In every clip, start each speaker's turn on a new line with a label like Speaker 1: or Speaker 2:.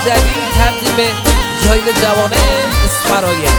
Speaker 1: جدید تبدیل به جایل جوانه اسفرایه.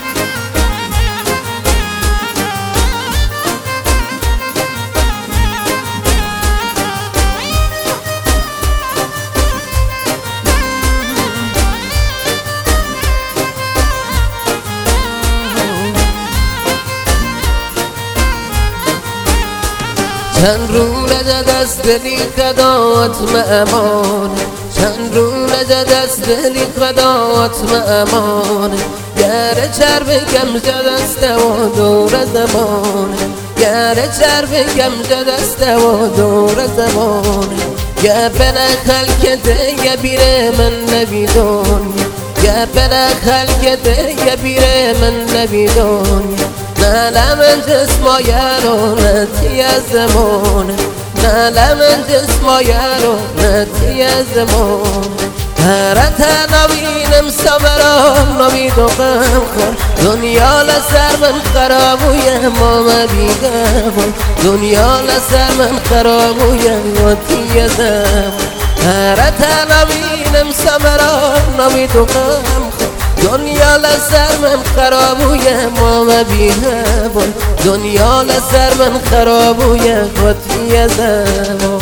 Speaker 2: چند رو نجد از دلی خدات امان، چند رو نجد از دلی خدات امان. گره چرب گم جد است و دور زمان، گره چرب گم جد است و دور زمان. گپن خلکت گبیر من نبیدون، گپن خلکت گبیر من نبیدون. نه من جسم یارونتی از زمان، نه من جسم یارونتی از زمان. هرت نوینم صبرم نوید و غم خور، دنیا لسر من خرابوی ماما بیگم، دنیا لسر من خرابوی وطی زمان. هرت نوینم صبرم نوید و غم خور، دنیا لسر من خرابوی ماما بیگم، دنیا لسر من خرابوی وطی زمان.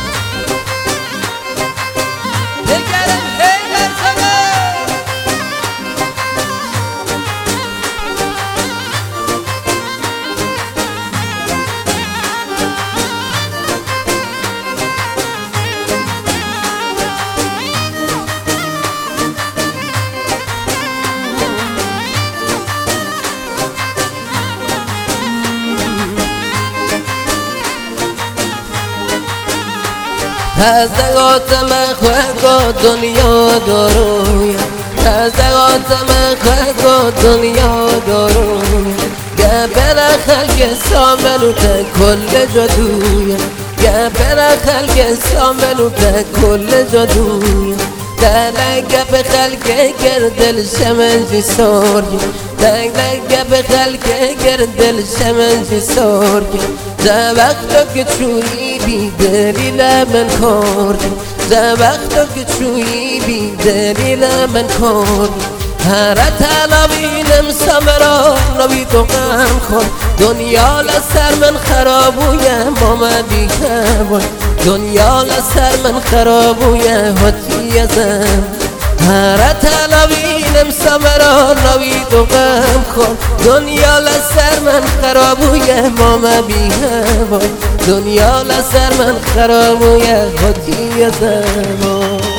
Speaker 2: تزدقات مخواه دنیا داروی، تزدقات مخواه دنیا داروی. گپن خلق سامنو تا کل جادوی، گپن خلق سامنو تا کل جادوی. تلق گپ خلق گردل شمنجی ساری، تلق گپ خلق گردل شمنجی ساری. ده وقتا که چویی بی دلیل من کردی، ده وقتا که چویی بی دلیل من کردی. هر تلاوینم سمرا نوید و غم خور، دنیا لسر من خرابوی ماما بیگم، دنیا لسر من خرابوی حتی زم. هر تلاوینم سمرا نوید و غم خور، دنیا لسر من خرابوی ماما بیگم، دنیا لسر من خرابوی حتی زم.